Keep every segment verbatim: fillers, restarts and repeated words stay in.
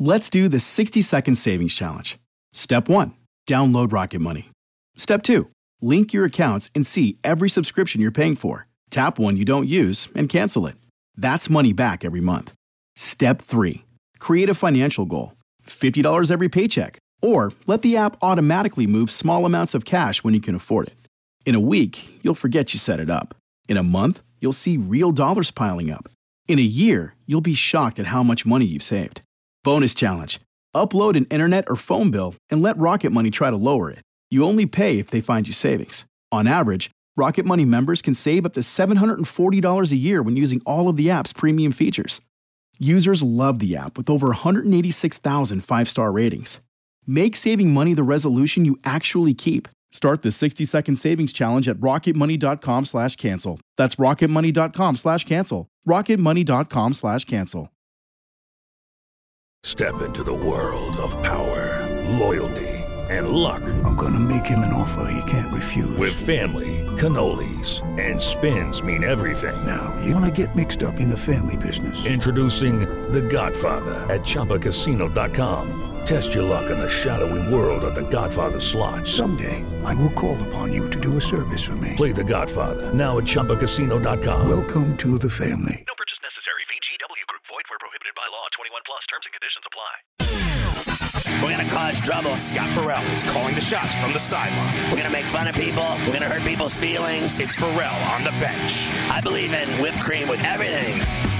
Let's do the sixty-second savings challenge. Step one, download Rocket Money. Step two, link your accounts and see every subscription you're paying for. Tap one you don't use and cancel it. That's money back every month. Step three, create a financial goal. fifty dollars every paycheck. Or let the app automatically move small amounts of cash when you can afford it. In a week, you'll forget you set it up. In a month, you'll see real dollars piling up. In a year, you'll be shocked at how much money you've saved. Bonus challenge. Upload an internet or phone bill and let Rocket Money try to lower it. You only pay if they find you savings. On average, Rocket Money members can save up to seven hundred forty dollars a year when using all of the app's premium features. Users love the app with over one hundred eighty-six thousand five-star ratings. Make saving money the resolution you actually keep. Start the sixty-second savings challenge at rocketmoney.com slash cancel. That's rocketmoney.com slash cancel. rocketmoney.com slash cancel. Step into the world of power, loyalty, and luck. I'm going to make him an offer he can't refuse. With family, cannolis, and spins mean everything. Now, you want to get mixed up in the family business. Introducing The Godfather at Chumba Casino dot com. Test your luck in the shadowy world of The Godfather slot. Someday, I will call upon you to do a service for me. Play The Godfather, now at Chumba Casino dot com. Welcome to the family. No purchase necessary. V G W Group. Void where prohibited by law. twenty-one plus. Terms and conditions apply. We're going to cause trouble. Scott Farrell is calling the shots from the sideline. We're going to make fun of people. We're going to hurt people's feelings. It's Farrell on the bench. I believe in whipped cream with everything.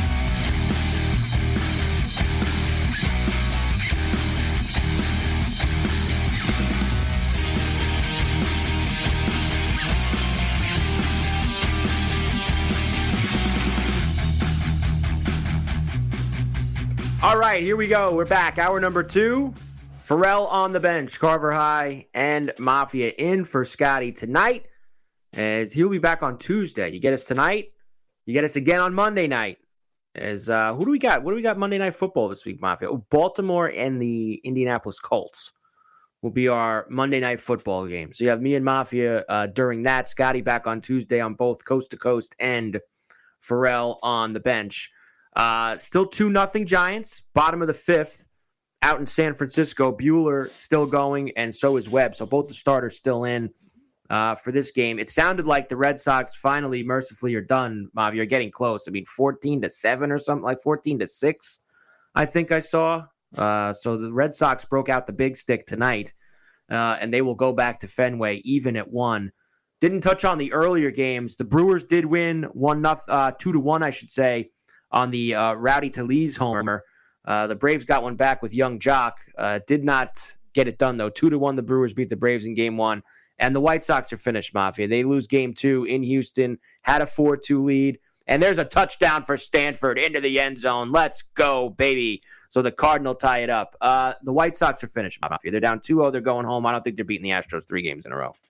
All right, here we go. We're back. Hour number two. Farrell on the bench. Carver High and Mafia in for Scotty tonight, as he'll be back on Tuesday. You get us tonight. You get us again on Monday night. As uh, who do we got? What do we got Monday Night Football this week, Mafia? Oh, Baltimore and the Indianapolis Colts will be our Monday Night Football game. So you have me and Mafia uh, during that. Scotty back on Tuesday on both Coast to Coast and Farrell on the bench. Uh, still two nothing Giants, bottom of the fifth, out in San Francisco. Bueller still going, and so is Webb. So both the starters still in uh, for this game. It sounded like the Red Sox finally, mercifully, are done. Mav, you're getting close. I mean, fourteen to seven or something, like fourteen to six, I think I saw. Uh, so the Red Sox broke out the big stick tonight, uh, and they will go back to Fenway even at one. Didn't touch on the earlier games. The Brewers did win one, uh, two to one, I should say, on the uh, Rowdy Talese homer. Uh, the Braves got one back with young Jock. Uh, did not get it done, though. Two to one, the Brewers beat the Braves in game one. And the White Sox are finished, Mafia. They lose game two in Houston, had a four two lead. And there's a touchdown for Stanford into the end zone. Let's go, baby. So the Cardinal tie it up. Uh, the White Sox are finished, Mafia. They're down two oh. They're going home. I don't think they're beating the Astros three games in a row.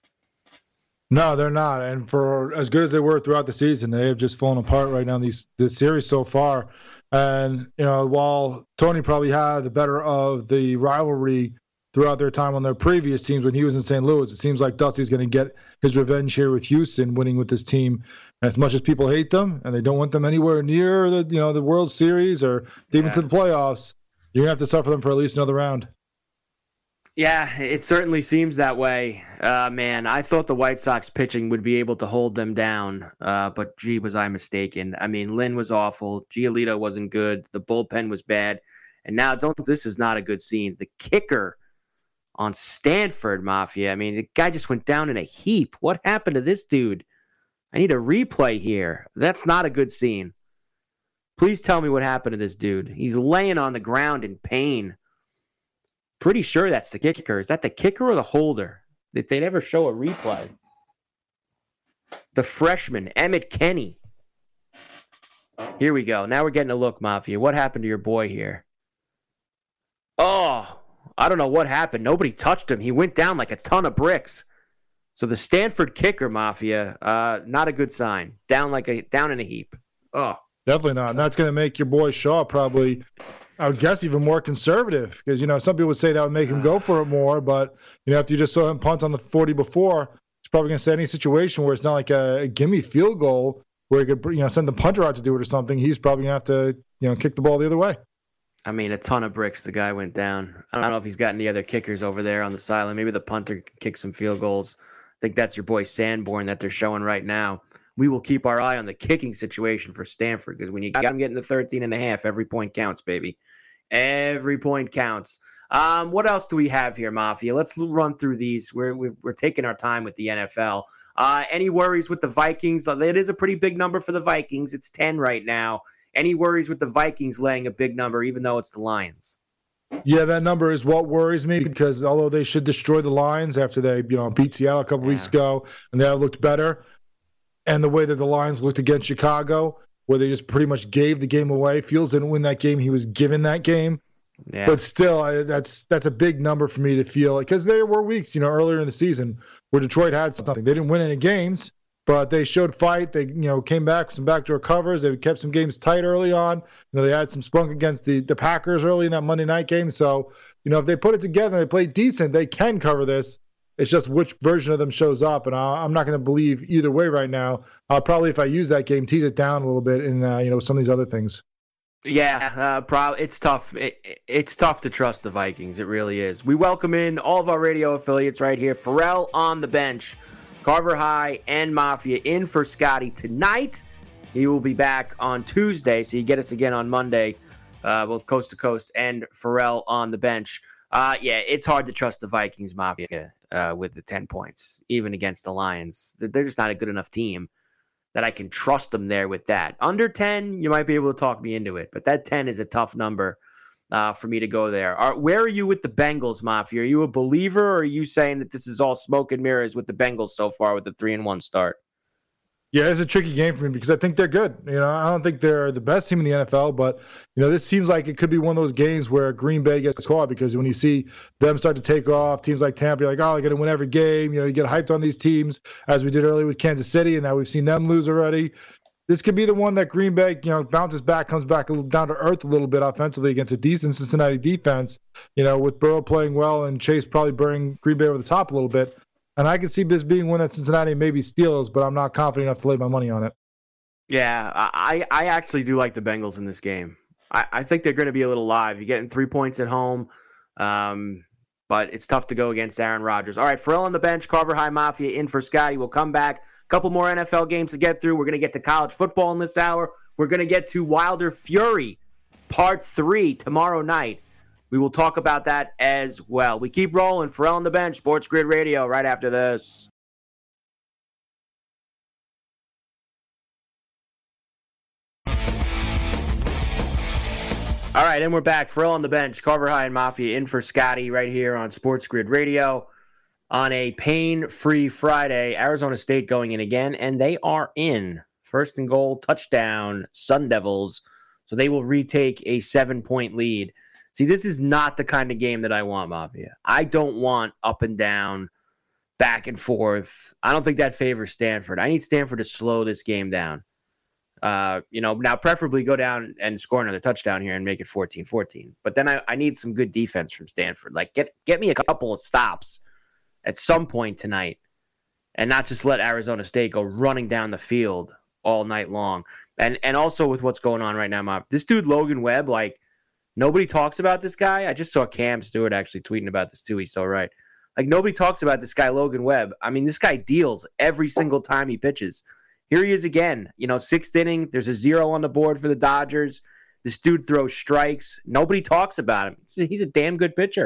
No, they're not. And for as good as they were throughout the season, they have just fallen apart right now in these this series so far. And, you know, while Tony probably had the better of the rivalry throughout their time on their previous teams when he was in Saint Louis, it seems like Dusty's going to get his revenge here with Houston, winning with this team. And as much as people hate them and they don't want them anywhere near the, you know, the World Series or even yeah. to the playoffs, you're going to have to suffer them for at least another round. Yeah, it certainly seems that way. Uh, man, I thought the White Sox pitching would be able to hold them down, uh, but gee, was I mistaken. I mean, Lynn was awful. Giolito wasn't good. The bullpen was bad. And now, don't this is not a good scene. The kicker on Stanford, Mafia. I mean, the guy just went down in a heap. What happened to this dude? I need a replay here. That's not a good scene. Please tell me what happened to this dude. He's laying on the ground in pain. Pretty sure that's the kicker. Is that the kicker or the holder? Did they ever show a replay? The freshman, Emmett Kenny. Here we go. Now we're getting a look, Mafia. What happened to your boy here? Oh, I don't know what happened. Nobody touched him. He went down like a ton of bricks. So the Stanford kicker, Mafia, uh, not a good sign. Down like a down in a heap. Oh, definitely not. And that's going to make your boy Shaw probably, I would guess, even more conservative because, you know, some people would say that would make him go for it more. But, you know, after you just saw him punt on the forty before, he's probably going to say any situation where it's not like a, a gimme field goal where he could, you know, send the punter out to do it or something. He's probably going to have to, you know, kick the ball the other way. I mean, a ton of bricks. The guy went down. I don't know if he's got any other kickers over there on the sideline. Maybe the punter can kick some field goals. I think that's your boy Sanborn that they're showing right now. We will keep our eye on the kicking situation for Stanford because when you got them getting to thirteen and a half, every point counts, baby. Every point counts. Um, what else do we have here, Mafia? Let's run through these. We're, we're, we're taking our time with the N F L. Uh, any worries with the Vikings? It is a pretty big number for the Vikings. It's ten right now. Any worries with the Vikings laying a big number, even though it's the Lions? Yeah, that number is what worries me because although they should destroy the Lions after they, you know, beat Seattle a couple yeah. weeks ago and they have looked better, and the way that the Lions looked against Chicago, where they just pretty much gave the game away. Fields didn't win that game; he was given that game. Yeah. But still, I, that's that's a big number for me to feel because there were weeks, you know, earlier in the season where Detroit had something. They didn't win any games, but they showed fight. They, you know, came back with some backdoor covers. They kept some games tight early on. You know, they had some spunk against the, the Packers early in that Monday night game. So, you know, if they put it together and they play decent, they can cover this. It's just which version of them shows up, and I, I'm not going to believe either way right now. I'll probably, if I use that game, tease it down a little bit in, uh, you know, some of these other things. Yeah, uh, prob- it's tough. It, it's tough to trust the Vikings. It really is. We welcome in all of our radio affiliates right here. Pharrell on the bench, Carver High and Mafia in for Scotty tonight. He will be back on Tuesday, so you get us again on Monday, uh, both coast to coast and Pharrell on the bench. Uh, yeah, it's hard to trust the Vikings, Mafia, uh, with the ten points, even against the Lions. They're just not a good enough team that I can trust them there with that. Under ten, you might be able to talk me into it, but that ten is a tough number uh, for me to go there. Are, where are you with the Bengals, Mafia? Are you a believer, or are you saying that this is all smoke and mirrors with the Bengals so far with the three and one start? Yeah, it's a tricky game for me because I think they're good. You know, I don't think they're the best team in the N F L, but, you know, this seems like it could be one of those games where Green Bay gets caught because when you see them start to take off, teams like Tampa, you're like, oh, they're going to win every game. You know, you get hyped on these teams as we did earlier with Kansas City, and now we've seen them lose already. This could be the one that Green Bay, you know, bounces back, comes back a little down to earth a little bit offensively against a decent Cincinnati defense, you know, with Burrow playing well and Chase probably bringing Green Bay over the top a little bit. And I can see this being one that Cincinnati maybe steals, but I'm not confident enough to lay my money on it. Yeah, I, I actually do like the Bengals in this game. I, I think they're going to be a little live. You're getting three points at home, um, but it's tough to go against Aaron Rodgers. All right, Pharrell on the bench, Carver High Mafia in for Scotty. We'll come back. A couple more N F L games to get through. We're going to get to college football in this hour. We're going to get to Wilder Fury, part three, tomorrow night. We will talk about that as well. We keep rolling. Pharrell on the bench, Sports Grid Radio, right after this. All right, and we're back. Pharrell on the bench, Carver High and Mafia in for Scotty right here on Sports Grid Radio on a pain-free Friday. Arizona State going in again, and they are in. First and goal, touchdown, Sun Devils. So they will retake a seven-point lead. See, this is not the kind of game that I want, Mafia. I don't want up and down, back and forth. I don't think that favors Stanford. I need Stanford to slow this game down. Uh, you know, now preferably go down and score another touchdown here and make it fourteen fourteen. But then I, I need some good defense from Stanford. Like, get get me a couple of stops at some point tonight and not just let Arizona State go running down the field all night long. And and also with what's going on right now, Mafia, this dude Logan Webb, like, nobody talks about this guy. I just saw Cam Stewart actually tweeting about this too. He's so right. Like, nobody talks about this guy, Logan Webb. I mean, this guy deals every single time he pitches. Here he is again. You know, sixth inning. There's a zero on the board for the Dodgers. This dude throws strikes. Nobody talks about him. He's a damn good pitcher.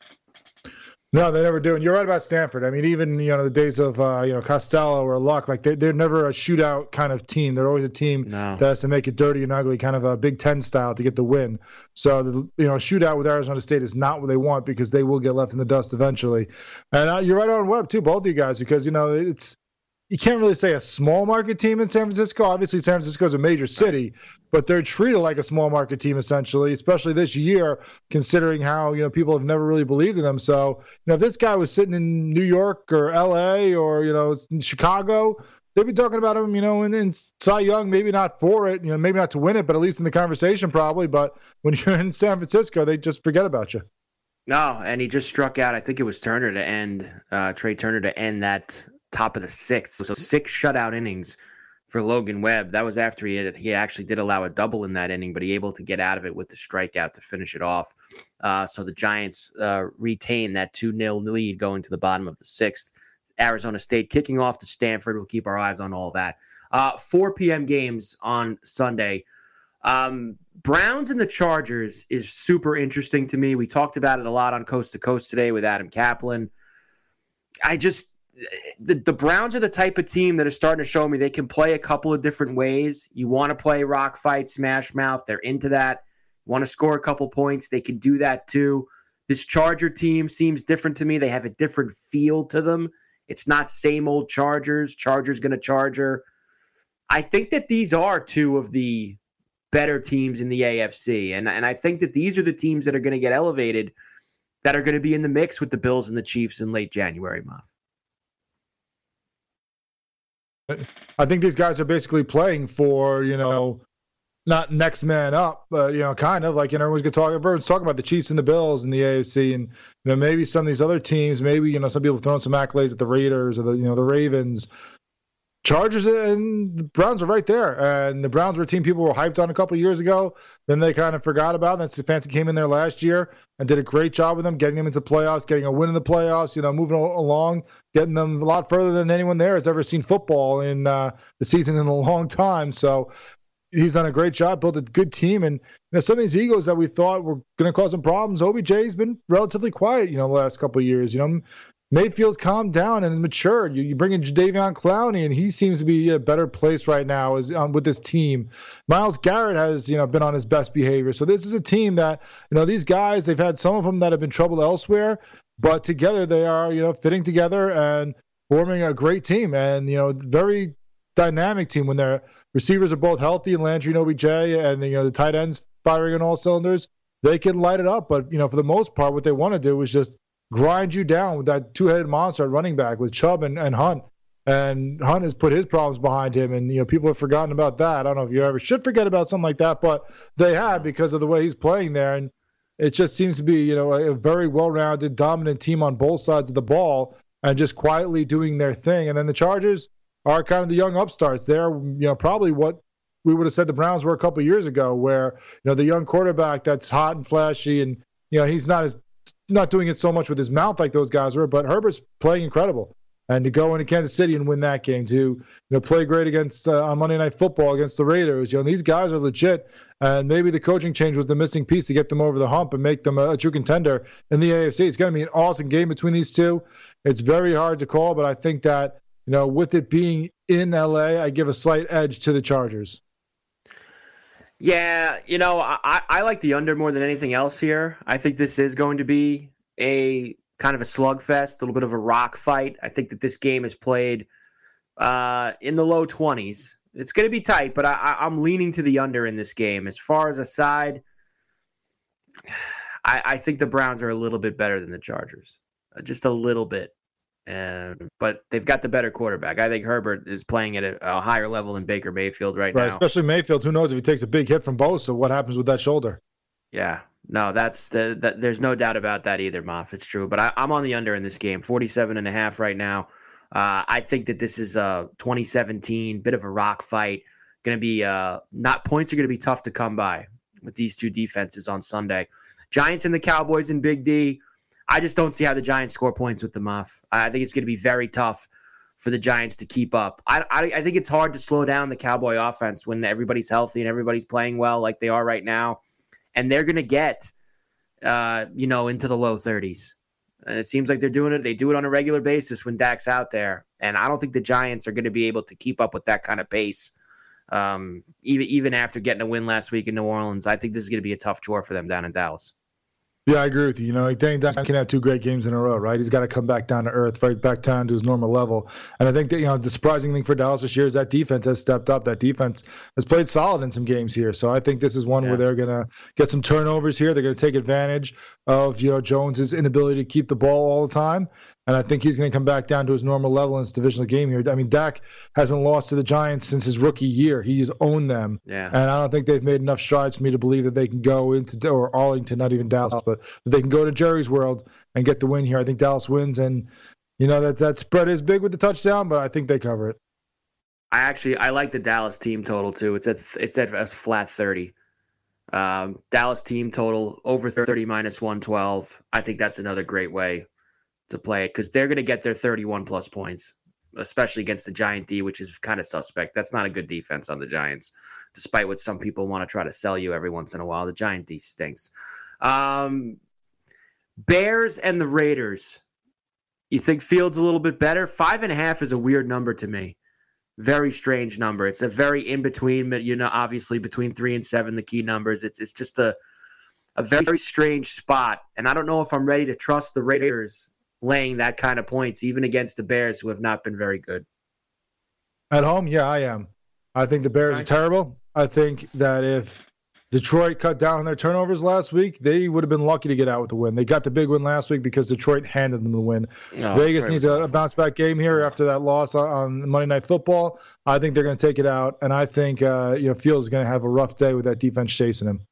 No, they never do. And you're right about Stanford. I mean, even, you know, the days of, uh, you know, Costello or Luck, like they, they're never a shootout kind of team. They're always a team no. that has to make it dirty and ugly, kind of a Big Ten style to get the win. So, the, you know, shootout with Arizona State is not what they want because they will get left in the dust eventually. And uh, you're right on Webb, too, both of you guys, because, you know, it's, you can't really say a small market team in San Francisco. Obviously, San Francisco is a major city, but they're treated like a small market team essentially, especially this year, considering how, you know, people have never really believed in them. So, you know, if this guy was sitting in New York or L A or, you know, in Chicago, they'd be talking about him, you know, in, in Cy Young, maybe not for it, you know, maybe not to win it, but at least in the conversation probably. But when you're in San Francisco, they just forget about you. No, and he just struck out. I think it was Turner to end, uh, Trey Turner to end that top of the sixth. So six shutout innings for Logan Webb. That was after he had, he actually did allow a double in that inning, but he able to get out of it with the strikeout to finish it off. Uh, so the Giants uh, retain that two nil lead going to the bottom of the sixth. Arizona State kicking off to Stanford. We'll keep our eyes on all that. Uh, four p.m. games on Sunday. Um, Browns and the Chargers is super interesting to me. We talked about it a lot on Coast to Coast today with Adam Kaplan. I just... The, the Browns are the type of team that are starting to show me they can play a couple of different ways. You want to play rock fight, smash mouth. They're into that. Want to score a couple points. They can do that too. This Charger team seems different to me. They have a different feel to them. It's not same old Chargers. Chargers going to Charger. I think that these are two of the better teams in the A F C. And, and I think that these are the teams that are going to get elevated that are going to be in the mix with the Bills and the Chiefs in late January, Muff. I think these guys are basically playing for, you know, not next man up, but, you know, kind of like, you know, everyone's going to talk, everyone's talking about the Chiefs and the Bills and the A F C, and, you know, maybe some of these other teams, maybe, you know, some people throwing some accolades at the Raiders or the, you know, the Ravens. Chargers and the Browns are right there. And the Browns were a team people were hyped on a couple of years ago. Then they kind of forgot about it. And Stefanski came in there last year and did a great job with them, getting them into playoffs, getting a win in the playoffs, you know, moving along, getting them a lot further than anyone there has ever seen football in uh, the season in a long time. So he's done a great job, built a good team. And, you know, some of these Eagles that we thought were going to cause some problems, O B J's been relatively quiet, you know, the last couple of years. You know, Mayfield's calmed down and matured. You, you bring in Jadeveon Clowney, and he seems to be in a better place right now as, um, with this team. Myles Garrett has, you know, been on his best behavior. So this is a team that, you know, these guys, they've had some of them that have been troubled elsewhere, but together they are, you know, fitting together and forming a great team. And, you know, very dynamic team when their receivers are both healthy, and Landry and O B J, and, you know, the tight ends firing on all cylinders. They can light it up. But, you know, for the most part, what they want to do is just grind you down with that two-headed monster at running back with Chubb and, and Hunt. And Hunt has put his problems behind him, and, you know, people have forgotten about that. I don't know if you ever should forget about something like that, but they have because of the way he's playing there. And it just seems to be, you know, a, a very well-rounded, dominant team on both sides of the ball and just quietly doing their thing. And then the Chargers are kind of the young upstarts. They're, you know, probably what we would have said the Browns were a couple of years ago, where, you know, the young quarterback that's hot and flashy, and, you know, he's not as not doing it so much with his mouth like those guys were, but Herbert's playing incredible. And to go into Kansas City and win that game, to, you know, play great against uh, on Monday Night Football against the Raiders, you know, these guys are legit. And maybe the coaching change was the missing piece to get them over the hump and make them a, a true contender in the A F C. It's going to be an awesome game between these two. It's very hard to call, but I think that, you know, with it being in L A, I give a slight edge to the Chargers. Yeah, you know, I, I like the under more than anything else here. I think this is going to be a kind of a slugfest, a little bit of a rock fight. I think that this game is played uh, in the low twenties. It's going to be tight, but I, I'm leaning to the under in this game. As far as a side, I, I think the Browns are a little bit better than the Chargers, just a little bit. And, but they've got the better quarterback. I think Herbert is playing at a, a higher level than Baker Mayfield right, right now. Especially Mayfield. Who knows if he takes a big hit from Bosa, what happens with that shoulder? Yeah, no, that's the, that. There's no doubt about that either, Moff. It's true. But I, I'm on the under in this game, forty-seven and a half right now. Uh, I think that this is a twenty seventeen, bit of a rock fight. Going to be uh, not points are going to be tough to come by with these two defenses on Sunday. Giants and the Cowboys in Big D. I just don't see how the Giants score points with the Muff. I think it's going to be very tough for the Giants to keep up. I, I, I think it's hard to slow down the Cowboy offense when everybody's healthy and everybody's playing well like they are right now. And they're going to get, uh, you know, into the low thirties. And it seems like they're doing it. They do it on a regular basis when Dak's out there. And I don't think the Giants are going to be able to keep up with that kind of pace. Um, even, even after getting a win last week in New Orleans, I think this is going to be a tough chore for them down in Dallas. Yeah, I agree with you. You know, Danny Dimes can have two great games in a row, right? He's got to come back down to earth, right back down to his normal level. And I think that, you know, the surprising thing for Dallas this year is that defense has stepped up. That defense has played solid in some games here. So I think this is one yeah. where they're going to get some turnovers here. They're going to take advantage of, you know, Jones's inability to keep the ball all the time. And I think he's going to come back down to his normal level in this divisional game here. I mean, Dak hasn't lost to the Giants since his rookie year. He's owned them. Yeah. And I don't think they've made enough strides for me to believe that they can go into, or Arlington, not even Dallas, but they can go to Jerry's World and get the win here. I think Dallas wins. And, you know, that, that spread is big with the touchdown, but I think they cover it. I actually I like the Dallas team total too. It's at it's at a flat thirty. Um, Dallas team total over thirty minus one twelve. I think that's another great way to play it because they're going to get their thirty-one plus points, especially against the Giant D, which is kind of suspect. That's not a good defense on the Giants, despite what some people want to try to sell you every once in a while. The Giant D stinks. Um, Bears and the Raiders. You think Fields a little bit better? Five and a half is a weird number to me. Very strange number. It's a very in between, but you know, obviously between three and seven, the key numbers. It's it's just a a very, very strange spot, and I don't know if I'm ready to trust the Raiders laying that kind of points, even against the Bears, who have not been very good. At home, yeah, I am. I think the Bears are terrible. I think that if Detroit cut down on their turnovers last week, they would have been lucky to get out with the win. They got the big win last week because Detroit handed them the win. Oh, Vegas needs a, a bounce-back game here after that loss on, on Monday Night Football. I think they're going to take it out, and I think uh, you know Fields is going to have a rough day with that defense chasing him.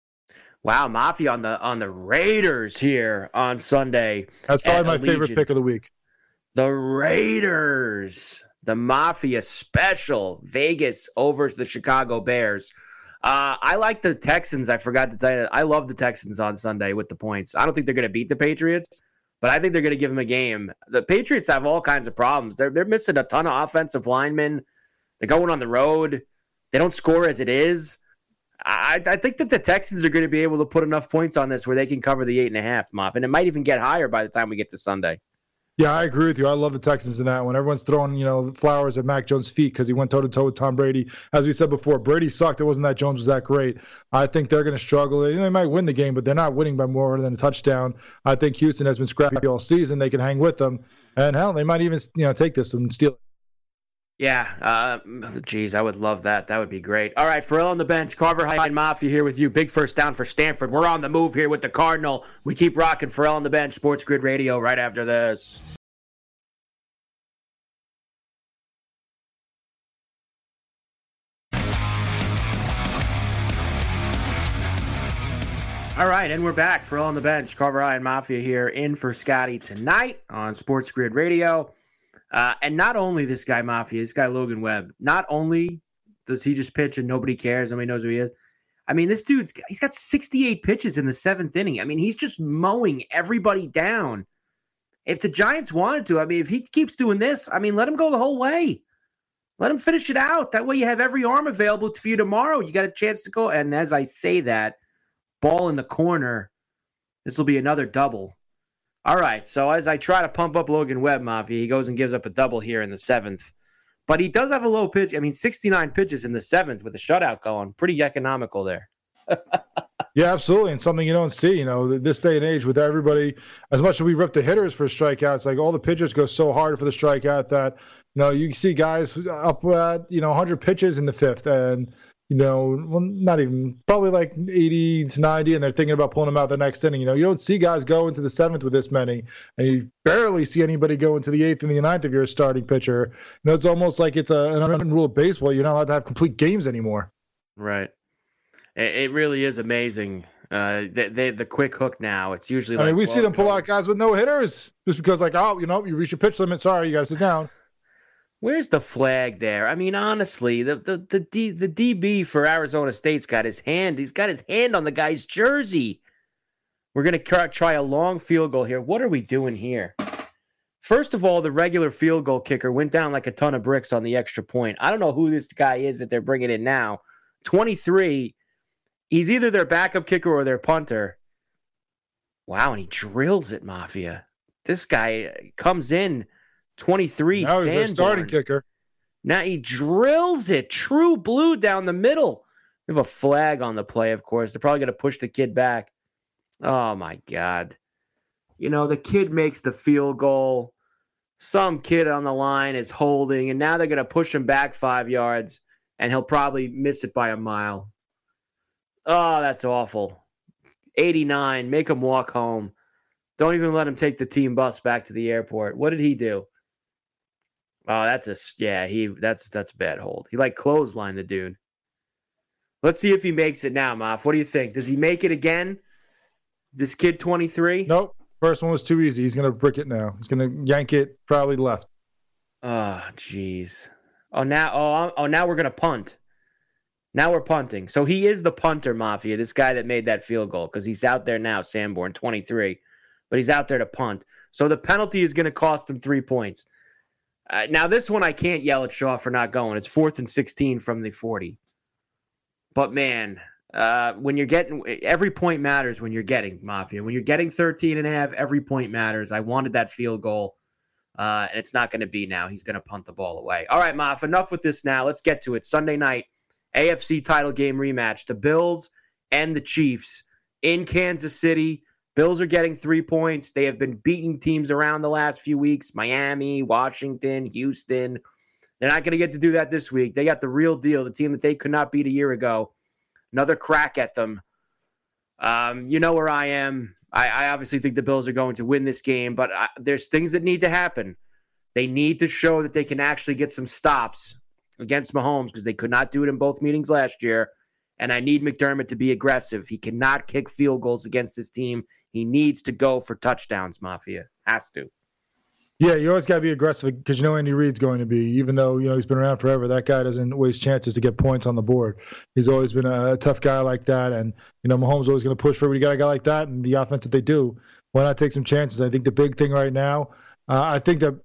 Wow, Mafia on the on the Raiders here on Sunday. That's probably my Allegiant. favorite pick of the week. The Raiders, the Mafia special, Vegas over the Chicago Bears. Uh, I like the Texans. I forgot to tell you that. I love the Texans on Sunday with the points. I don't think they're going to beat the Patriots, but I think they're going to give them a game. The Patriots have all kinds of problems. They're they're missing a ton of offensive linemen. They're going on the road. They don't score as it is. I, I think that the Texans are going to be able to put enough points on this where they can cover the eight and a half, Mop, and it might even get higher by the time we get to Sunday. Yeah, I agree with you. I love the Texans in that one. Everyone's throwing, you know, flowers at Mac Jones' feet because he went toe-to-toe with Tom Brady. As we said before, Brady sucked. It wasn't that Jones was that great. I think they're going to struggle. They might win the game, but they're not winning by more than a touchdown. I think Houston has been scrappy all season. They can hang with them. And, hell, they might even, you know, take this and steal it. Yeah, uh, geez, I would love that. That would be great. All right, Pharrell on the bench, Carver High and Mafia here with you. Big first down for Stanford. We're on the move here with the Cardinal. We keep rocking Pharrell on the bench, Sports Grid Radio, right after this. All right, and we're back. Pharrell on the bench, Carver High and Mafia here in for Scotty tonight on Sports Grid Radio. Uh, and not only this guy, Mafia, this guy, Logan Webb, not only does he just pitch and nobody cares, nobody knows who he is. I mean, this dude's he's got sixty-eight pitches in the seventh inning. I mean, he's just mowing everybody down. If the Giants wanted to, I mean, if he keeps doing this, I mean, let him go the whole way. Let him finish it out. That way you have every arm available for you tomorrow. You got a chance to go. And as I say that, ball in the corner, this will be another double. All right, so as I try to pump up Logan Webb, Mafia, he goes and gives up a double here in the seventh. But he does have a low pitch. I mean, sixty-nine pitches in the seventh with a shutout going. Pretty economical there. Yeah, absolutely, and something you don't see. You know, this day and age with everybody, as much as we rip the hitters for strikeouts, like all the pitchers go so hard for the strikeout that, you know, you see guys up at, you know, one hundred pitches in the fifth and, you know, well, not even, probably like eighty to ninety, and they're thinking about pulling them out the next inning. You know, you don't see guys go into the seventh with this many, and you barely see anybody go into the eighth and the ninth if you're a starting pitcher. You know, it's almost like it's a, an unwritten rule of baseball. You're not allowed to have complete games anymore. Right. It, it really is amazing. Uh, they, they, the quick hook now, it's usually like, I mean, we well, see them pull you know, out guys with no hitters just because, like, oh, you know, you reach your pitch limit. Sorry, you got to sit down. Where's the flag there? I mean, honestly, the the the D, the D B for Arizona State's got his hand. He's got his hand on the guy's jersey. We're gonna try a long field goal here. What are we doing here? First of all, the regular field goal kicker went down like a ton of bricks on the extra point. I don't know who this guy is that they're bringing in now. twenty-three. He's either their backup kicker or their punter. Wow, and he drills it, Mafia. This guy comes in. twenty-three, now he's their starting kicker. Now he drills it. True blue down the middle. We have a flag on the play, of course. They're probably going to push the kid back. Oh, my God. You know, the kid makes the field goal. Some kid on the line is holding, and now they're going to push him back five yards, and he'll probably miss it by a mile. Oh, that's awful. eighty-nine, make him walk home. Don't even let him take the team bus back to the airport. What did he do? Oh, that's a yeah. He that's that's a bad hold. He like clotheslined the dude. Let's see if he makes it now, Moff. What do you think? Does he make it again? This kid, twenty-three. Nope. First one was too easy. He's gonna brick it now. He's gonna yank it probably left. Oh, jeez. Oh, now, oh, oh, now we're gonna punt. Now we're punting. So he is the punter, Mafia. This guy that made that field goal because he's out there now, Sanborn, twenty-three, but he's out there to punt. So the penalty is going to cost him three points. Uh, now this one I can't yell at Shaw for not going. It's fourth and sixteen from the forty. But man, uh, when you're getting every point matters when you're getting Mafia. When you're getting thirteen and a half, every point matters. I wanted that field goal. Uh, and it's not going to be now. He's going to punt the ball away. All right, Maf, enough with this now. Let's get to it. Sunday night, A F C title game rematch. The Bills and the Chiefs in Kansas City. Bills are getting three points. They have been beating teams around the last few weeks. Miami, Washington, Houston. They're not going to get to do that this week. They got the real deal, the team that they could not beat a year ago. Another crack at them. Um, you know where I am. I, I obviously think the Bills are going to win this game, but I, there's things that need to happen. They need to show that they can actually get some stops against Mahomes because they could not do it in both meetings last year. And I need McDermott to be aggressive. He cannot kick field goals against this team. He needs to go for touchdowns, Mafia. Has to. Yeah, you always got to be aggressive because you know Andy Reid's going to be. Even though you know he's been around forever, that guy doesn't waste chances to get points on the board. He's always been a tough guy like that. And, you know, Mahomes always going to push for every guy, guy like that. And the offense that they do, why not take some chances? I think the big thing right now, uh, I think that,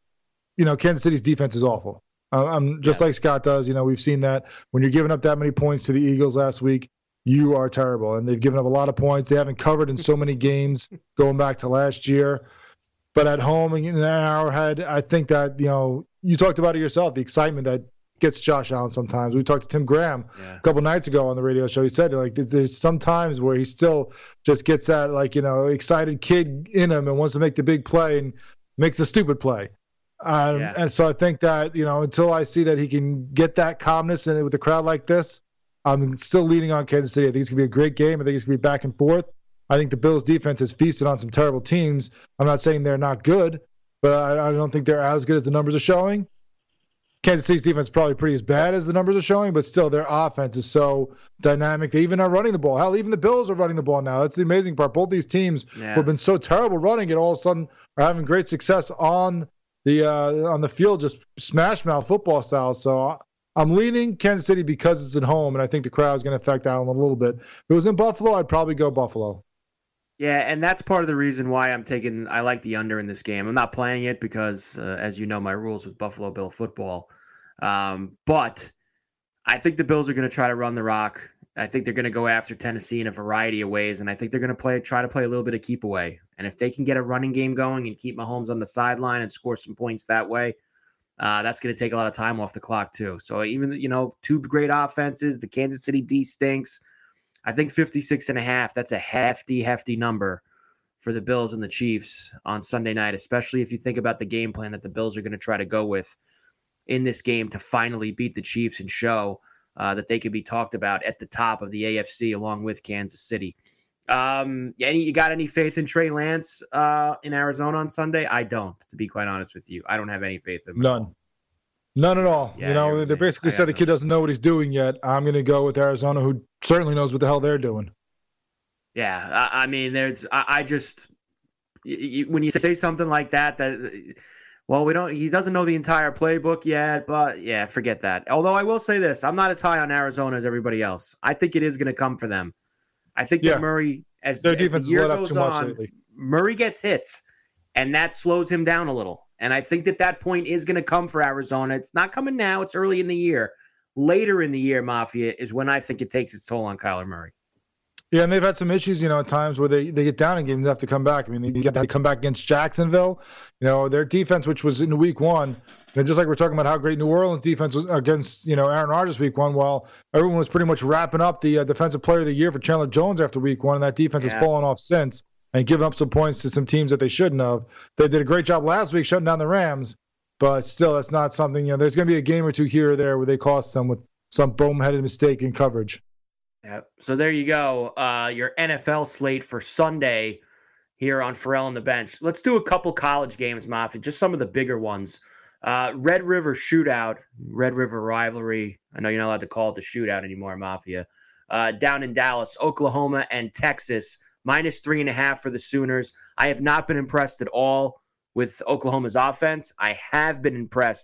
you know, Kansas City's defense is awful. Uh, I'm just yeah. like Scott does. You know, we've seen that when you're giving up that many points to the Eagles last week, you are terrible. And they've given up a lot of points. They haven't covered in so many games going back to last year. But at home in Arrowhead, I think that, you know, you talked about it yourself, the excitement that gets Josh Allen sometimes. We talked to Tim Graham yeah. a couple nights ago on the radio show. He said, like, there's some times where he still just gets that, like, you know, excited kid in him and wants to make the big play and makes the stupid play. Um, yeah. And so I think that, you know, until I see that he can get that calmness in with a crowd like this, I'm still leaning on Kansas City. I think it's going to be a great game. I think it's going to be back and forth. I think the Bills' defense has feasted on some terrible teams. I'm not saying they're not good, but I, I don't think they're as good as the numbers are showing. Kansas City's defense is probably pretty as bad as the numbers are showing, but still their offense is so dynamic. They even are running the ball. Hell, even the Bills are running the ball now. That's the amazing part. Both these teams yeah. who have been so terrible running it all of a sudden are having great success on the uh, on the field, just smash mouth football style. So I'm leaning Kansas City because it's at home, and I think the crowd is going to affect Allen a little bit. If it was in Buffalo, I'd probably go Buffalo. Yeah, and that's part of the reason why I'm taking – I like the under in this game. I'm not playing it because, uh, as you know, my rules with Buffalo Bill football. Um, but I think the Bills are going to try to run the rock. I think they're going to go after Tennessee in a variety of ways, and I think they're going to play try to play a little bit of keep away. And if they can get a running game going and keep Mahomes on the sideline and score some points that way, uh, that's going to take a lot of time off the clock too. So even, you know, two great offenses, the Kansas City D stinks. I think fifty-six and a half, that's a hefty, hefty number for the Bills and the Chiefs on Sunday night, especially if you think about the game plan that the Bills are going to try to go with in this game to finally beat the Chiefs and show uh, that they can be talked about at the top of the A F C along with Kansas City. Um, any, you got any faith in Trey Lance uh, in Arizona on Sunday? I don't, to be quite honest with you. I don't have any faith in him. None. None at all. Yeah, you know, they basically said the kid doesn't know what he's doing yet. I'm going to go with Arizona, who certainly knows what the hell they're doing. Yeah, I, I mean, there's. I, I just you, when you say something like that, that well, we don't. He doesn't know the entire playbook yet, but yeah, forget that. Although I will say this, I'm not as high on Arizona as everybody else. I think it is going to come for them. I think yeah. that Murray, as their as defense the year is let goes up too much on, lately. Murray gets hits, and that slows him down a little. And I think that that point is going to come for Arizona. It's not coming now. It's early in the year. Later in the year, Mafia, is when I think it takes its toll on Kyler Murray. Yeah, and they've had some issues, you know, at times where they, they get down in games and have to come back. I mean, they got to come back against Jacksonville. You know, their defense, which was in week one, and just like we're talking about how great New Orleans defense was against, you know, Aaron Rodgers week one, well, everyone was pretty much wrapping up the uh, defensive player of the year for Chandler Jones after week one, and that defense yeah. has fallen off since and given up some points to some teams that they shouldn't have. They did a great job last week shutting down the Rams, but still, that's not something, you know, there's going to be a game or two here or there where they cost them with some boneheaded mistake in coverage. Yeah. So there you go. Uh, your N F L slate for Sunday here on Pharrell on the Bench. Let's do a couple college games, Mafia, just some of the bigger ones. Uh, Red River Shootout, Red River Rivalry. I know you're not allowed to call it the shootout anymore, Mafia. Uh, down in Dallas, Oklahoma and Texas. Minus three and a half for the Sooners. I have not been impressed at all with Oklahoma's offense. I have been impressed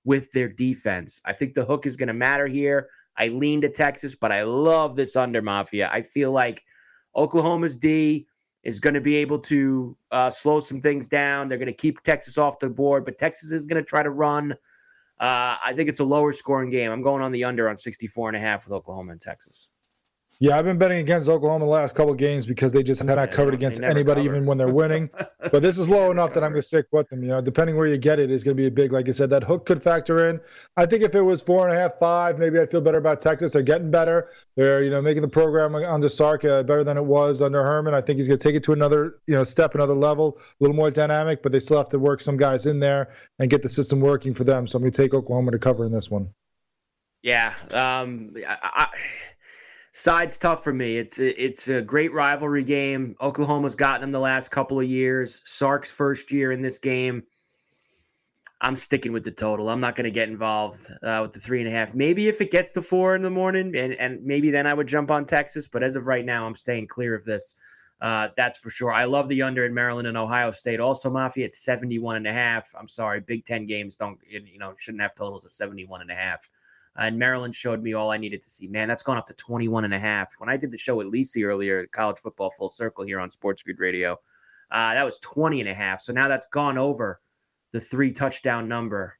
with their defense. I think the hook is going to matter here. I lean to Texas, but I love this under, Mafia. I feel like Oklahoma's D is going to be able to uh, slow some things down. They're going to keep Texas off the board, but Texas is going to try to run. Uh, I think it's a lower scoring game. I'm going on the under on sixty-four and a half with Oklahoma and Texas. Yeah, I've been betting against Oklahoma the last couple of games because they just have not covered against anybody, even when they're winning. But this is low enough that I'm going to stick with them. You know, depending where you get it, is going to be a big, like I said, that hook could factor in. I think if it was four and a half, five, maybe I'd feel better about Texas. They're getting better. They're, you know, making the program under Sark uh, better than it was under Herman. I think he's going to take it to another, you know, step, another level, a little more dynamic. But they still have to work some guys in there and get the system working for them. So I'm going to take Oklahoma to cover in this one. Yeah. Um, I, I, side's tough for me. It's a, it's a great rivalry game. Oklahoma's gotten them the last couple of years. Sark's first year in this game. I'm sticking with the total. I'm not going to get involved uh, with the three and a half. Maybe if it gets to four in the morning, and, and maybe then I would jump on Texas. But as of right now, I'm staying clear of this. Uh, that's for sure. I love the under in Maryland and Ohio State. Also, Mafia, it's seventy-one and a half. I'm sorry, Big Ten games don't, you know, shouldn't have totals of seventy-one and a half. Uh, and Maryland showed me all I needed to see. Man, that's gone up to twenty-one and a half. When I did the show with Lisi earlier, College Football Full Circle here on Sports Grid Radio, uh, that was twenty and a half. So now that's gone over the three touchdown number.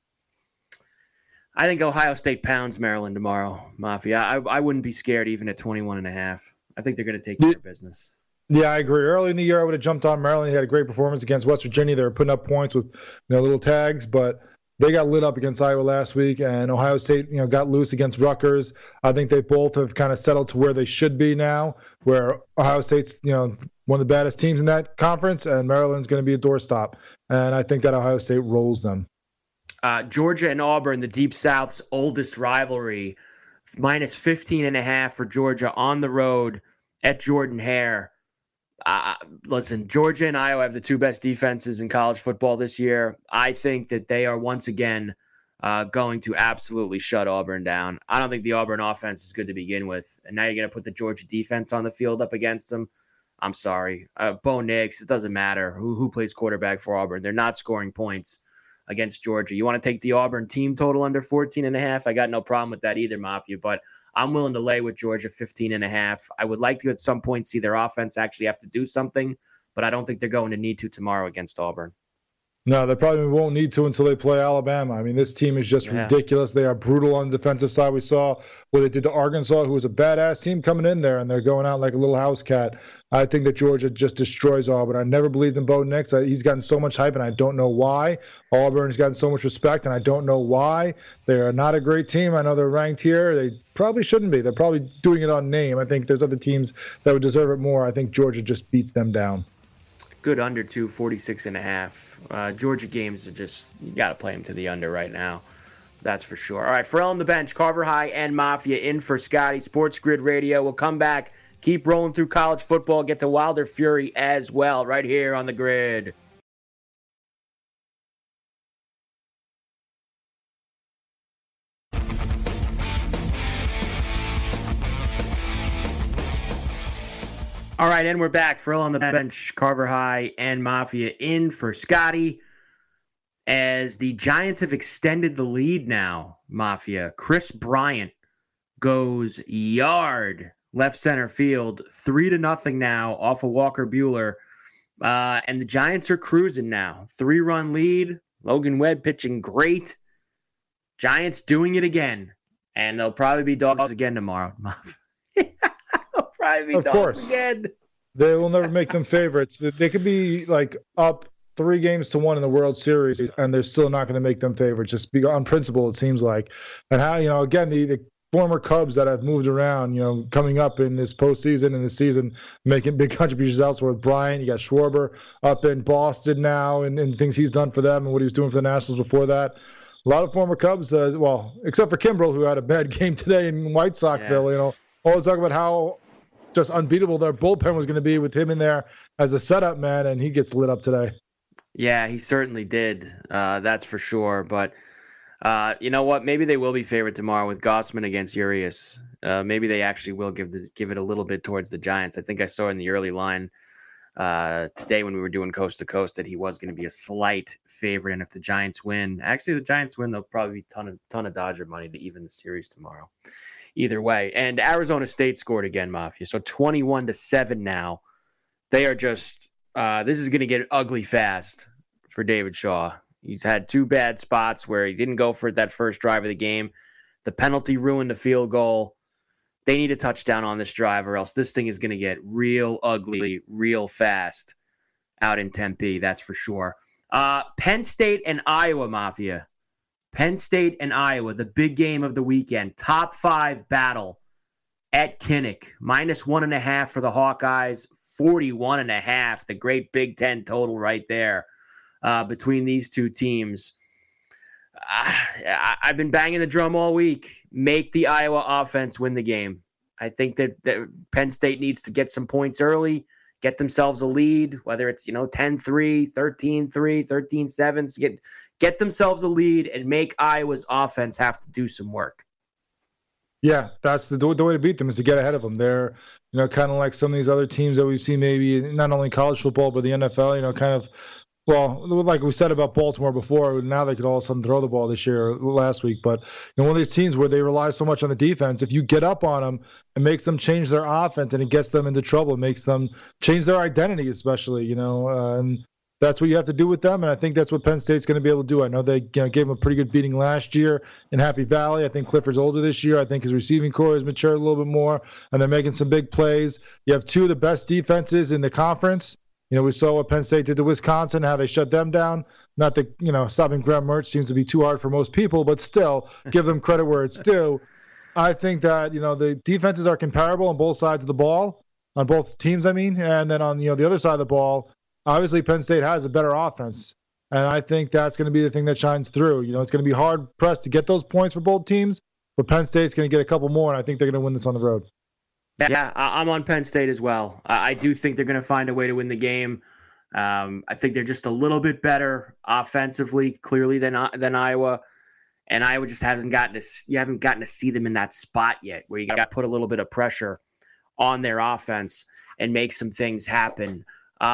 I think Ohio State pounds Maryland tomorrow, Mafia. I, I wouldn't be scared even at twenty-one and a half. I think they're going to take care of business. Yeah, I agree. Early in the year, I would have jumped on Maryland. They had a great performance against West Virginia. They were putting up points with, you know, little tags, but they got lit up against Iowa last week, and Ohio State, you know, got loose against Rutgers. I think they both have kind of settled to where they should be now, where Ohio State's, you know, one of the baddest teams in that conference, and Maryland's going to be a doorstop. And I think that Ohio State rolls them. Uh, Georgia and Auburn, the Deep South's oldest rivalry, minus fifteen and a half for Georgia on the road at Jordan-Hare. Uh, listen, Georgia and Iowa have the two best defenses in college football this year. I think that they are once again uh, going to absolutely shut Auburn down. I don't think the Auburn offense is good to begin with. And now you're going to put the Georgia defense on the field up against them. I'm sorry. Uh, Bo Nix, it doesn't matter who, who plays quarterback for Auburn. They're not scoring points against Georgia. You want to take the Auburn team total under fourteen and a half? I got no problem with that either, Mafia, but I'm willing to lay with Georgia fifteen and a half. I would like to at some point see their offense actually have to do something, but I don't think they're going to need to tomorrow against Auburn. No, they probably won't need to until they play Alabama. I mean, this team is just yeah. ridiculous. They are brutal on the defensive side. We saw what they did to Arkansas, who was a badass team coming in there, and they're going out like a little house cat. I think that Georgia just destroys Auburn. I never believed in Bo Nix. He's gotten so much hype, and I don't know why. Auburn's gotten so much respect, and I don't know why. They are not a great team. I know they're ranked here. They probably shouldn't be. They're probably doing it on name. I think there's other teams that would deserve it more. I think Georgia just beats them down. Good under two, forty-six and a half. Uh, Georgia games are just, you got to play them to the under right now. That's for sure. All right, Pharrell on the bench, Carver High and Mafia in for Scotty. Sports Grid Radio. We'll come back, keep rolling through college football, get to Wilder Fury as well, right here on the Grid. All right, and we're back. Pharrell on the bench, Carver High and Mafia in for Scotty. As the Giants have extended the lead now, Mafia. Chris Bryant goes yard left center field, three to nothing now off of Walker Buehler. Uh, and the Giants are cruising now. Three-run lead. Logan Webb pitching great. Giants doing it again. And they'll probably be dogs again tomorrow, Mafia. Probably of course. Again. They will never make them favorites. They could be like up three games to one in the World Series, and they're still not going to make them favorites. Just be on principle, it seems like. And how, you know, again, the, the former Cubs that have moved around, you know, coming up in this postseason and this season, making big contributions elsewhere with Bryant. You got Schwarber up in Boston now, and, and things he's done for them and what he was doing for the Nationals before that. A lot of former Cubs, uh, well, except for Kimbrel, who had a bad game today in White Soxville. Yeah. You know, always talk about how just unbeatable their bullpen was going to be with him in there as a setup man, and he gets lit up today. Yeah, he certainly did. Uh, that's for sure. But uh, you know what? Maybe they will be favored tomorrow with Gossman against Urias. Uh, maybe they actually will give the, give it a little bit towards the Giants. I think I saw in the early line uh, today when we were doing Coast to Coast that he was going to be a slight favorite. And if the Giants win, actually the Giants win, they'll probably be a ton of, ton of Dodger money to even the series tomorrow. Either way. And Arizona State scored again, Mafia. So twenty-one to seven now. They are just, uh, this is going to get ugly fast for David Shaw. He's had two bad spots where he didn't go for it that first drive of the game. The penalty ruined the field goal. They need a touchdown on this drive or else this thing is going to get real ugly, real fast out in Tempe, that's for sure. Uh, Penn State and Iowa, Mafia. Penn State and Iowa, the big game of the weekend. Top five battle at Kinnick. Minus one and a half for the Hawkeyes. forty-one and a half, the great Big Ten total right there uh, between these two teams. I, I've been banging the drum all week. Make the Iowa offense win the game. I think that, that Penn State needs to get some points early, get themselves a lead, whether it's, you know, ten three, thirteen three, thirteen seven, get, get themselves a lead and make Iowa's offense have to do some work. Yeah, that's the, the way to beat them is to get ahead of them. They're, you know, kind of like some of these other teams that we've seen maybe not only college football, but the N F L, you know, kind of, well, like we said about Baltimore before, now they could all of a sudden throw the ball this year, last week. But, you know, one of these teams where they rely so much on the defense, if you get up on them, it makes them change their offense and it gets them into trouble. It makes them change their identity, especially, you know, uh, and that's what you have to do with them. And I think that's what Penn State's going to be able to do. I know they, you know, gave them a pretty good beating last year in Happy Valley. I think Clifford's older this year. I think his receiving core has matured a little bit more, and they're making some big plays. You have two of the best defenses in the conference. You know, we saw what Penn State did to Wisconsin, how they shut them down. Not that, you know, stopping Graham Mertz seems to be too hard for most people, but still, give them credit where it's due. I think that, you know, the defenses are comparable on both sides of the ball, on both teams, I mean. And then on, you know, the other side of the ball, obviously Penn State has a better offense. And I think that's going to be the thing that shines through. You know, it's going to be hard pressed to get those points for both teams, but Penn State's going to get a couple more, and I think they're going to win this on the road. Yeah, I'm on Penn State as well. I do think they're going to find a way to win the game. Um, I think they're just a little bit better offensively, clearly than than Iowa, and Iowa just hasn't gotten to you haven't gotten to see them in that spot yet, where you got to put a little bit of pressure on their offense and make some things happen.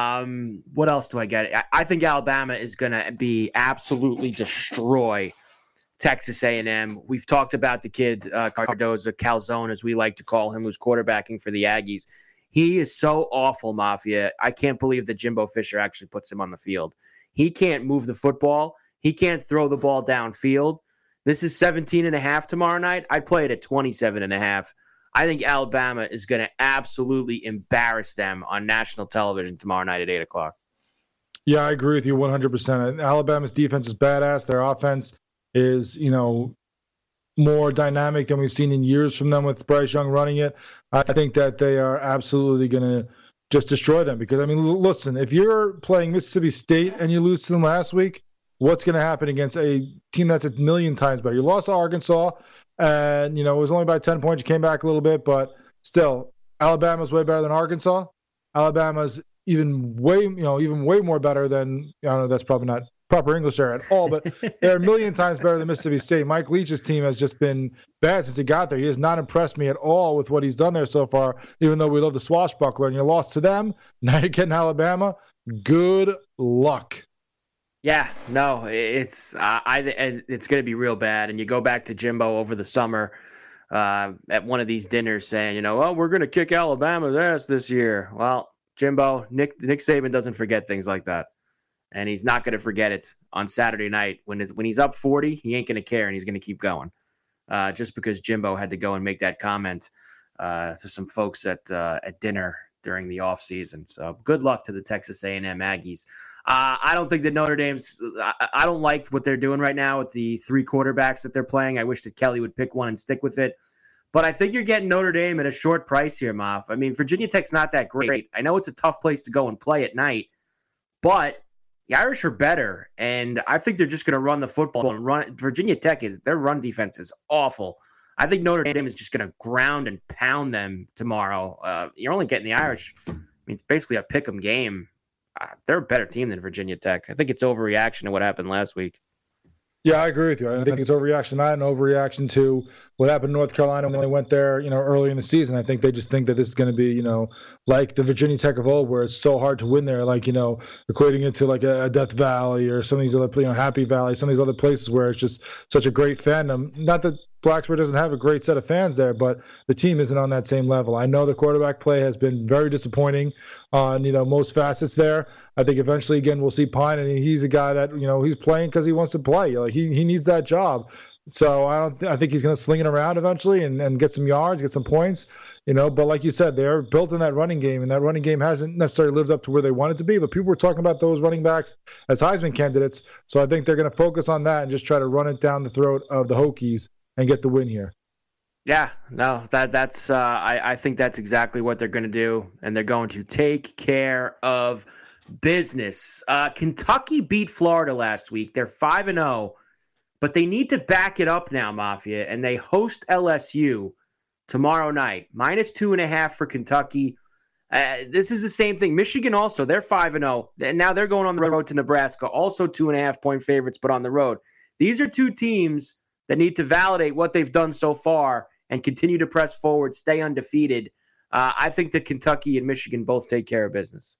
Um, what else do I get? I, I think Alabama is going to be absolutely destroy Texas A and M. We've talked about the kid, uh, Cardozo, Calzone, as we like to call him, who's quarterbacking for the Aggies. He is so awful, Mafia. I can't believe that Jimbo Fisher actually puts him on the field. He can't move the football. He can't throw the ball downfield. This is seventeen and a half tomorrow night. I'd play it at twenty-seven and a half. I think Alabama is going to absolutely embarrass them on national television tomorrow night at eight o'clock. Yeah, I agree with you one hundred percent. Alabama's defense is badass. Their offense is, you know, more dynamic than we've seen in years from them with Bryce Young running it. I think that they are absolutely going to just destroy them because, I mean, listen, if you're playing Mississippi State and you lose to them last week, what's going to happen against a team that's a million times better? You lost to Arkansas, and, you know, it was only by ten points. You came back a little bit, but still, Alabama's way better than Arkansas. Alabama's even way, you know, even way more better than, I don't know, that's probably not proper English there at all, but they're a million times better than Mississippi State. Mike Leach's team has just been bad since he got there. He has not impressed me at all with what he's done there so far, even though we love the swashbuckler. And you lost to them, now you're getting Alabama. Good luck. Yeah, no, it's uh, I it's going to be real bad. And you go back to Jimbo over the summer uh, at one of these dinners saying, you know, well, we're going to kick Alabama's ass this year. Well, Jimbo, Nick Nick Saban doesn't forget things like that. And he's not going to forget it on Saturday night. When, when he's up forty, he ain't going to care, and he's going to keep going. Uh, just because Jimbo had to go and make that comment uh, to some folks at uh, at dinner during the offseason. So good luck to the Texas A and M Aggies. Uh, I don't think that Notre Dame's I, – I don't like what they're doing right now with the three quarterbacks that they're playing. I wish that Kelly would pick one and stick with it. But I think you're getting Notre Dame at a short price here, Moff. I mean, Virginia Tech's not that great. I know it's a tough place to go and play at night, but – the Irish are better, and I think they're just going to run the football and run. Virginia Tech is their run defense is awful. I think Notre Dame is just going to ground and pound them tomorrow. Uh, you're only getting the Irish. I mean, it's basically a pick 'em game. Uh, they're a better team than Virginia Tech. I think it's overreaction to what happened last week. Yeah, I agree with you. I think it's overreaction to that and overreaction to what happened in North Carolina when they went there, you know, early in the season. I think they just think that this is going to be, you know, like the Virginia Tech of old, where it's so hard to win there, like, you know, equating it to like a, a Death Valley or some of these other, you know, Happy Valley, some of these other places where it's just such a great fandom. Not that Blacksburg doesn't have a great set of fans there, but the team isn't on that same level. I know the quarterback play has been very disappointing on, you know, most facets there. I think eventually, again, we'll see Pine, and he's a guy that, you know, he's playing because he wants to play. Like he he needs that job. So I don't. Th- I think he's going to sling it around eventually and, and get some yards, get some points, you know. But like you said, they're built in that running game, and that running game hasn't necessarily lived up to where they want it to be. But people were talking about those running backs as Heisman candidates. So I think they're going to focus on that and just try to run it down the throat of the Hokies and get the win here. Yeah, no, that that's. Uh, I I think that's exactly what they're going to do, and they're going to take care of business. Uh, Kentucky beat Florida last week. They're five and zero. But they need to back it up now, Mafia, and they host L S U tomorrow night. Minus two and a half for Kentucky. Uh, this is the same thing. Michigan also, they're five and oh, and now they're going on the road to Nebraska, also two and a half point favorites, but on the road. These are two teams that need to validate what they've done so far and continue to press forward, stay undefeated. Uh, I think that Kentucky and Michigan both take care of business.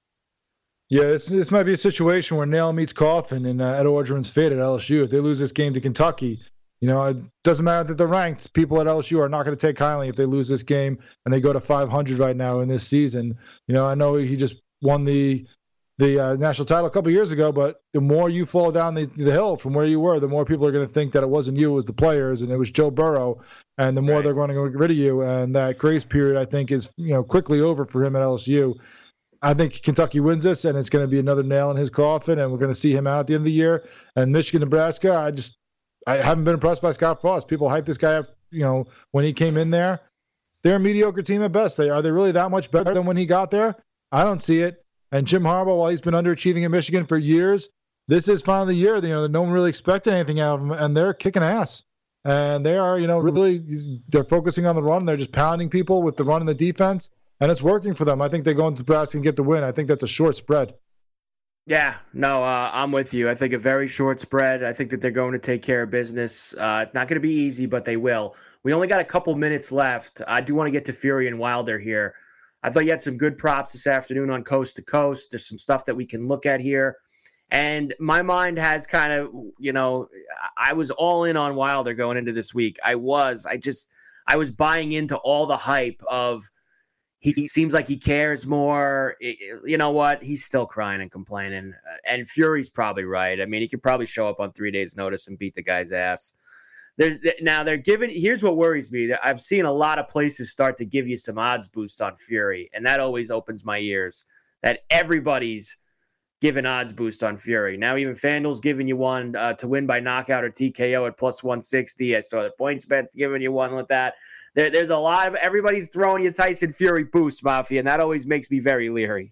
Yeah, this, this might be a situation where nail meets coffin in uh, Ed Orgeron's fate at L S U. If they lose this game to Kentucky, you know, it doesn't matter that they're ranked. People at L S U are not going to take kindly if they lose this game and they go to five hundred right now in this season. You know, I know he just won the the uh, national title a couple years ago, but the more you fall down the, the hill from where you were, the more people are going to think that it wasn't you, it was the players, and it was Joe Burrow, and the more right. they're going to get rid of you. And that grace period, I think, is, you know, quickly over for him at L S U. I think Kentucky wins this, and it's going to be another nail in his coffin, and we're going to see him out at the end of the year. And Michigan, Nebraska, I just I haven't been impressed by Scott Frost. People hype this guy up, you know, when he came in there. They're a mediocre team at best. They are they really that much better than when he got there? I don't see it. And Jim Harbaugh, while he's been underachieving in Michigan for years, this is finally the year. You know, no one really expected anything out of him, and they're kicking ass. And they are, you know, really they're focusing on the run. They're just pounding people with the run and the defense. And it's working for them. I think they go into Nebraska and get the win. I think that's a short spread. Yeah, no, uh, I'm with you. I think a very short spread. I think that they're going to take care of business. Uh, it's not going to be easy, but they will. We only got a couple minutes left. I do want to get to Fury and Wilder here. I thought you had some good props this afternoon on Coast to Coast. There's some stuff that we can look at here. And my mind has kind of, you know, I was all in on Wilder going into this week. I was. I just, I was buying into all the hype of, He seems like he cares more. You know what? He's still crying and complaining. And Fury's probably right. I mean, he could probably show up on three days' notice and beat the guy's ass. There's, now, they're giving – here's what worries me. I've seen a lot of places start to give you some odds boosts on Fury, and that always opens my ears, that everybody's giving odds boosts on Fury. Now even FanDuel's giving you one uh, to win by knockout or T K O at plus one sixty. I saw the PointsBet's giving you one with that. There, there's a lot of everybody's throwing you Tyson Fury boost, Mafia, and that always makes me very leery.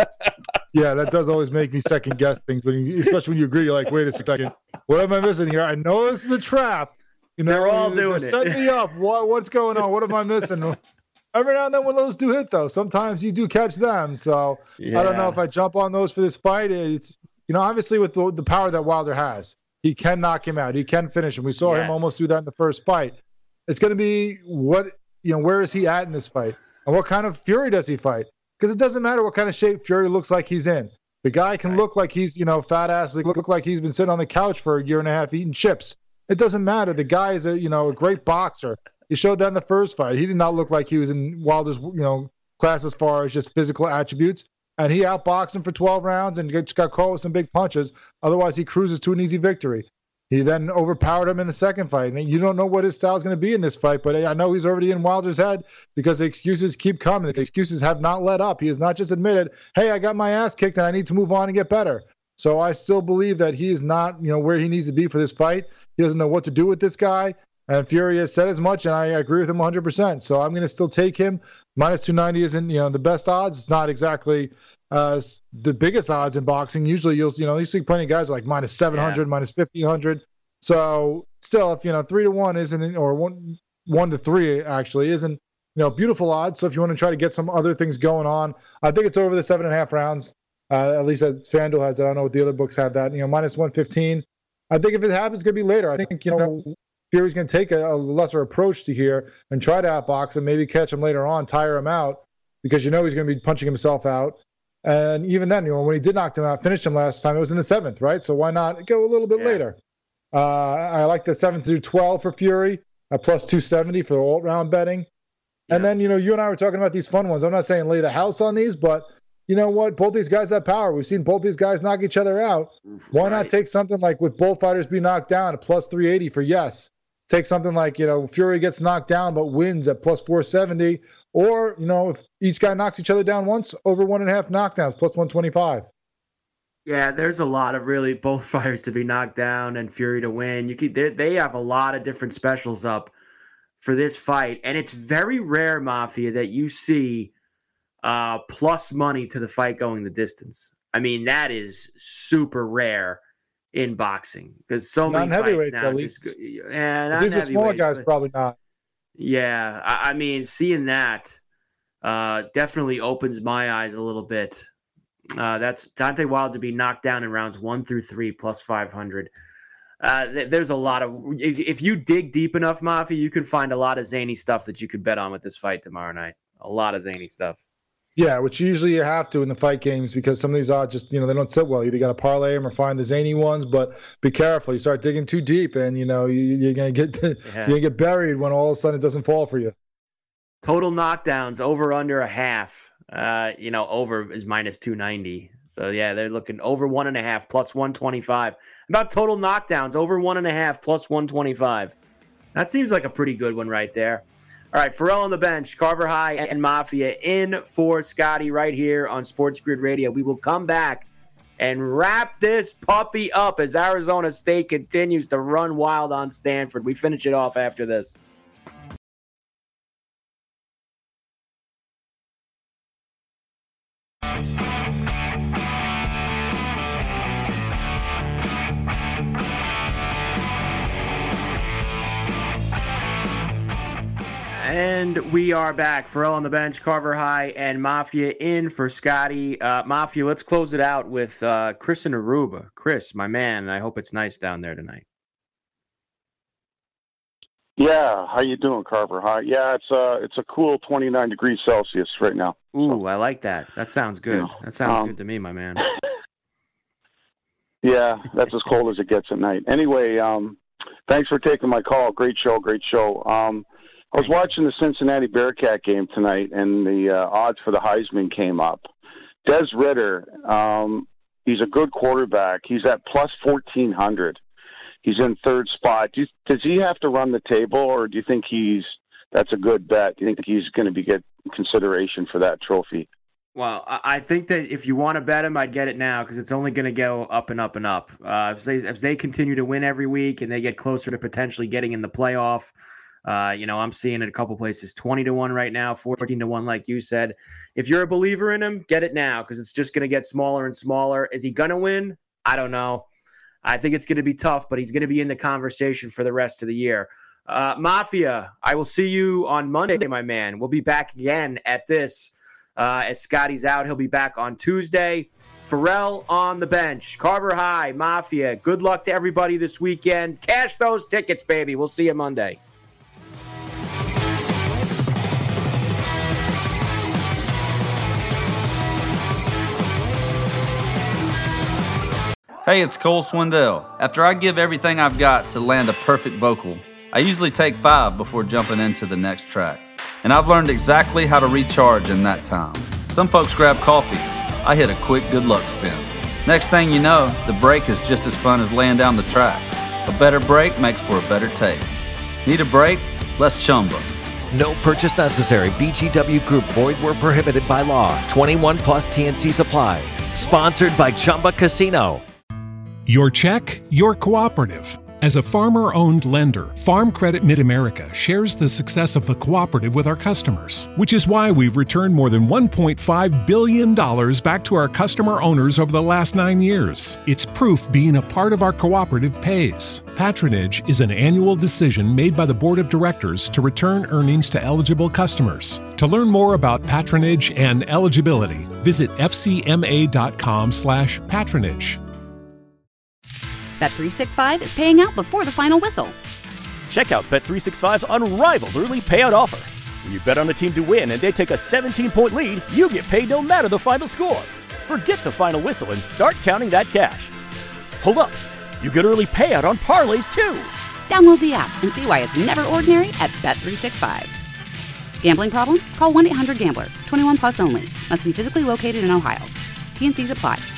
Yeah, that does always make me second guess things when you, especially when you agree. You're like, wait a second, what am I missing here? I know this is a trap. You know, they're all doing they're it. Set me up. What, what's going on? What am I missing? Every now and then when those do hit, though, sometimes you do catch them. So yeah. I don't know if I jump on those for this fight. It's, you know, obviously with the, the power that Wilder has, he can knock him out. He can finish him. We saw yes. him almost do that in the first fight. It's going to be what, you know, where is he at in this fight? And what kind of Fury does he fight? Because it doesn't matter what kind of shape Fury looks like he's in. The guy can right. look like he's, you know, fat ass, look, look like he's been sitting on the couch for a year and a half eating chips. It doesn't matter. The guy is a, you know, a great boxer. He showed that in the first fight. He did not look like he was in Wilder's, you know, class as far as just physical attributes. And he outboxed him for twelve rounds and just got caught with some big punches. Otherwise, he cruises to an easy victory. He then overpowered him in the second fight. And you don't know what his style is going to be in this fight, but I know he's already in Wilder's head because the excuses keep coming. The excuses have not let up. He has not just admitted, hey, I got my ass kicked and I need to move on and get better. So I still believe that he is not, you know, where he needs to be for this fight. He doesn't know what to do with this guy. And Fury has said as much, and I agree with him one hundred percent. So I'm going to still take him. Minus two ninety isn't, you know, the best odds. It's not exactly uh, the biggest odds in boxing. Usually you'll, you know, you see plenty of guys like minus seven hundred, yeah. minus fifteen hundred. So still, if, you know, three to one isn't, or one, one to three actually isn't, you know, beautiful odds. So if you want to try to get some other things going on, I think it's over the seven and a half rounds. Uh, at least FanDuel has it. I don't know what the other books have that, you know, minus one fifteen. I think if it happens, it's going to be later. I think, you know, Fury's going to take a, a lesser approach to here and try to outbox him, maybe catch him later on, tire him out, because you know he's going to be punching himself out. And even then, you know, when he did knock him out, finished him last time, it was in the seventh, right? So why not go a little bit yeah. later? Uh, I like the seven through twelve for Fury, at plus two seventy for the alt-round betting. Yeah. And then, you know, you and I were talking about these fun ones. I'm not saying lay the house on these, but you know what? Both these guys have power. We've seen both these guys knock each other out. Why right. not take something like with both fighters be knocked down at plus three eighty for yes? Take something like, you know, Fury gets knocked down but wins at plus four seventy. Or, you know, if each guy knocks each other down once, over one and a half knockdowns, plus one twenty-five. Yeah, there's a lot of really both fighters to be knocked down and Fury to win. You could, they, they have a lot of different specials up for this fight. And it's very rare, Mafia, that you see uh, plus money to the fight going the distance. I mean, that is super rare in boxing because so many fights now. At least. Just, yeah, these are smaller guys, but, probably not. Yeah, I, I mean, seeing that uh, definitely opens my eyes a little bit. Uh, that's Deontay Wilder to be knocked down in rounds one through three, plus five hundred. Uh, th- there's a lot of if, if you dig deep enough, Mafia, you can find a lot of zany stuff that you could bet on with this fight tomorrow night. A lot of zany stuff. Yeah, which usually you have to in the fight games because some of these odds just, you know, they don't sit well. You either got to parlay them or find the zany ones, but be careful. You start digging too deep and, you know, you, you're going to get yeah. you're going to get buried when all of a sudden it doesn't fall for you. Total knockdowns over under a half. Uh, you know, over is minus two ninety. So, yeah, they're looking over one and a half, plus one twenty-five. About total knockdowns, over one and a half, plus one twenty-five. That seems like a pretty good one right there. All right, Pharrell on the bench, Carver High and Mafia in for Scotty right here on Sports Grid Radio. We will come back and wrap this puppy up as Arizona State continues to run wild on Stanford. We finish it off after this. And we are back. Pharrell on the bench, Carver High, and Mafia in for Scotty. Uh, Mafia, let's close it out with uh, Chris in Aruba. Chris, my man, I hope it's nice down there tonight. Yeah, how you doing, Carver High? Yeah, it's uh, it's a cool twenty-nine degrees Celsius right now. Ooh, so, I like that. That sounds good. You know, that sounds um, good to me, my man. Yeah, that's as cold as it gets at night. Anyway, um, thanks for taking my call. Great show, great show. Um, I was watching the Cincinnati Bearcat game tonight, and the uh, odds for the Heisman came up. Des Ridder, um, he's a good quarterback. He's at plus fourteen hundred. He's in third spot. Do you, does he have to run the table, or do you think he's that's a good bet? Do you think he's going to be get consideration for that trophy? Well, I think that if you want to bet him, I'd get it now because it's only going to go up and up and up. Uh, if they, if they continue to win every week and they get closer to potentially getting in the playoff, Uh, you know, I'm seeing it a couple places, twenty to one right now, fourteen to one, like you said. If you're a believer in him, get it now because it's just going to get smaller and smaller. Is he going to win? I don't know. I think it's going to be tough, but he's going to be in the conversation for the rest of the year. Uh, Mafia, I will see you on Monday, my man. We'll be back again at this uh, as Scotty's out. He'll be back on Tuesday. Pharrell on the bench. Carver High, Mafia. Good luck to everybody this weekend. Cash those tickets, baby. We'll see you Monday. Hey, it's Cole Swindell. After I give everything I've got to land a perfect vocal, I usually take five before jumping into the next track. And I've learned exactly how to recharge in that time. Some folks grab coffee. I hit a quick good luck spin. Next thing you know, the break is just as fun as laying down the track. A better break makes for a better take. Need a break? Let's chumba. No purchase necessary. V G W Group. Void where prohibited by law. twenty-one plus T N C Supply. Sponsored by Chumba Casino. Your check, your cooperative. As a farmer-owned lender, Farm Credit Mid-America shares the success of the cooperative with our customers, which is why we've returned more than one point five billion dollars back to our customer owners over the last nine years. It's proof being a part of our cooperative pays. Patronage is an annual decision made by the Board of Directors to return earnings to eligible customers. To learn more about patronage and eligibility, visit f c m a dot com slash patronage. Bet three sixty-five is paying out before the final whistle. Check out Bet three sixty-five's unrivaled early payout offer. When you bet on a team to win and they take a seventeen-point lead, you get paid no matter the final score. Forget the final whistle and start counting that cash. Hold up. You get early payout on parlays, too. Download the app and see why it's never ordinary at Bet three sixty-five. Gambling problem? Call one eight hundred gambler. twenty-one plus only. Must be physically located in Ohio. T and C's apply.